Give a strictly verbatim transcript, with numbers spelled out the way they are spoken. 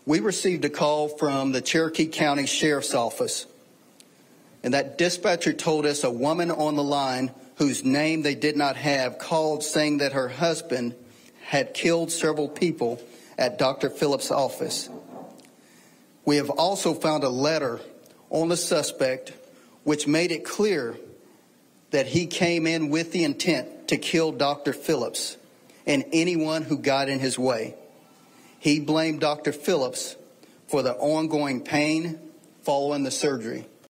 We received a call from the Cherokee County Sheriff's Office, and that dispatcher told us a woman on the line whose name they did not have called saying that her husband had killed several people at Doctor Phillips' office. We have also found a letter on the suspect which made it clear that he came in with the intent to kill Doctor Phillips and anyone who got in his way. He blamed Doctor Phillips for the ongoing pain following the surgery.